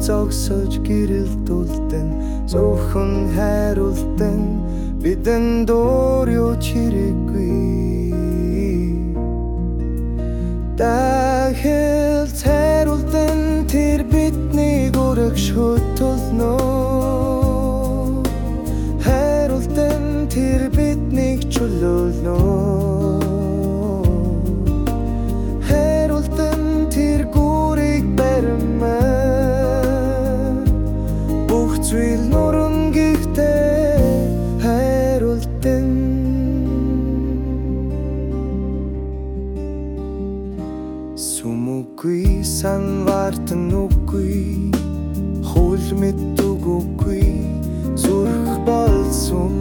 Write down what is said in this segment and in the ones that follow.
зогсож гэрэлтүүлтэн зөвхөн хайруултэн бидэн дуур юу чирэггүй дахил хайруултэн тэр биднийг өргөж хөтөлнө хайруултэн тэр биднийг чөлөөлнө хайруултэн тэр гүрийг баримаа бүх зүйл нурангихтэй хайруултэн Sumuгүй санвартан үгүй хөл мэддэггүй зүрх болсон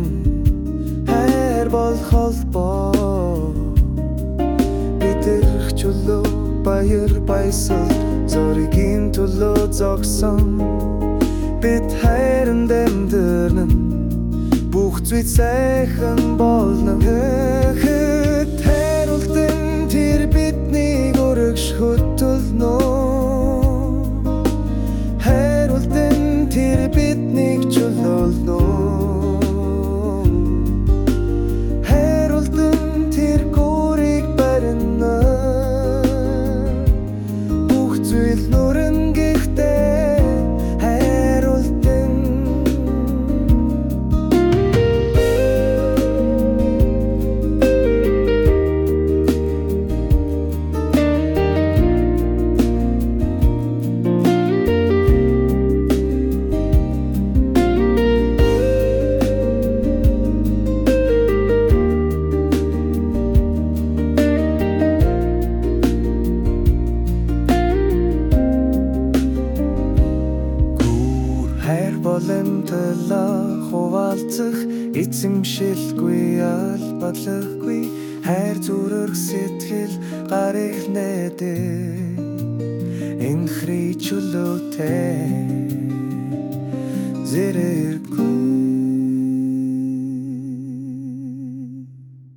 хайр бол холбоо бидэрх чөлөө баяр баясал зоригийн төлөө зогсон бид хайранд амьдрна бүх зүйл сайхан болно хайруултэн тэр биднийг өргөж хөтөлнө хайруултэн тэр биднийг чөлөөлнө хайруултэн тэр гүрийг барина бүх зүйл нурангихтэй хайруултэн болонтолоо хуваалцах эзэмшилгүй албалаггүй хайр зүрх сэтгэл гарыг нээдэг энэ хри чөлөөтэй зэрэг